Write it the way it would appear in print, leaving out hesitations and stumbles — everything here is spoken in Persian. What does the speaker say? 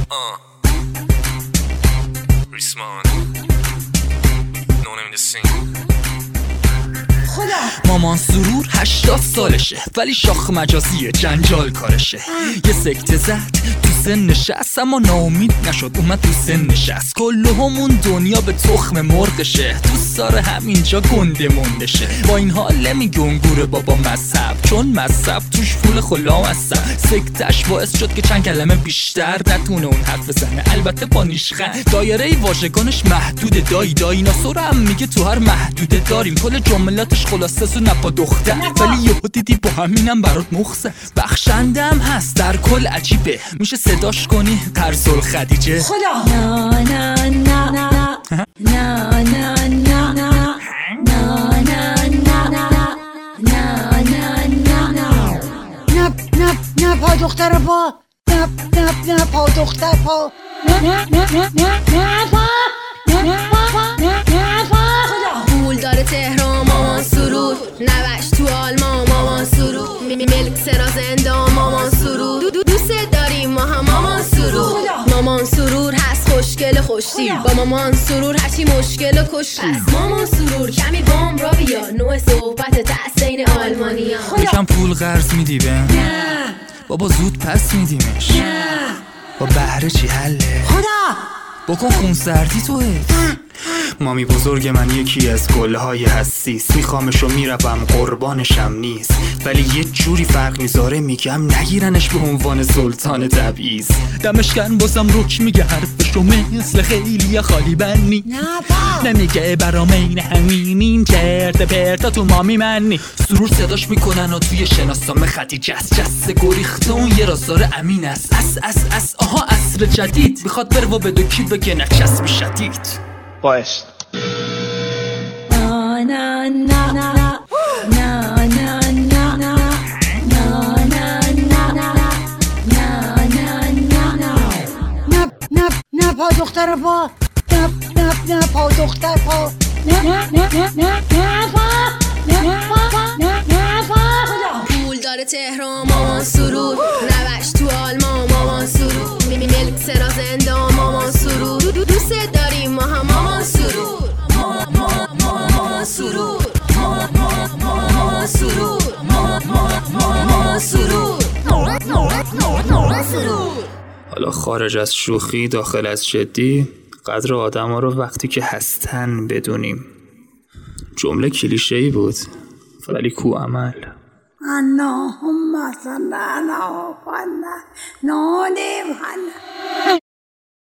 ریسمان No name in the scene. مامان سرور 80 سالشه ولی شاخ مجازیه، جنجال کارشه. یه سکته زد تو سن نشست اما ناامید نشد، اومد تو سن نشست. کله همون دنیا به تخم مرغشه، دوست داره همینجا گنده موندشه. با این حال نمیگه انگور بابا مذهب، چون مذهب توش فول خلا مذهب. سکتش باعث شد که چند کلمه بیشتر نتونه اون حرف بزنه، البته با نیشخند. دایره واژگانش محدوده، دایی ناسور هم میگه تو هر محدوده داریم. کل جملاتش خلاصه سو نپا دختر، ولی یهو دیدی با همینم برات مخزه. بخشنده هم هست در کل عجیبه، میشه صداش کنی قرصل خدیجه. خدا نا نا نا نا نا نا نا نه پا دختر پا، نه پا دختر پا، نه پول داره تهران مامان سرور، نوش تو آلمان مامان سرور، ملک سرا زندان مامان سرور. دوست داریم ما هم مامان سرور. مامان سرور هست خوشگل خوشتی، با مامان سرور هرچی مشکل کشتی. مامان سرور کمی بام را بیا، نوع صحبت تحسین آلمانیا. یکم پول قرض میدی بهم؟ نه بابا زود پس میدیمش. نه با بهره چی حله؟ خدا بکن خون سردی توه. مامی بزرگ من یکی از گلهای حسیس، میخوامش و میروم قربانشم نیست، ولی یه جوری فرق میذاره میگم نگیرنش به عنوان سلطان تبعیض. دمشکن بازم رک میگه حرفشو مثل خیلی خالی بنی، نمیگه برام این همینین چرت پرتا تو مامی منی. سرور صداش میکنن و توی شناسنامه خدیجه است، جسته گریخته اون یه رازدار امین است. آها عصر جدید میخواد بره و بدو کی بگه نچسب شدید. باعث نا نا نا نا نا نا نا نا نه پا دختر پا، نه پا دختر پا، پول داره تهران مامان سرور، نوش تو آلمان مامان سرور، ملک سرا زندان مامان سرور. دوست داریم ما هم مامان سرور. مامان سرور، مامان سرور، مامان سرور، مامان سرور. حالا خارج از شوخی داخل از جدی، قدر آدم ها رو وقتی که هستن بدونیم. جمله کلیشه‌ای بود ولی کو عمل. اللهم صل علی محمد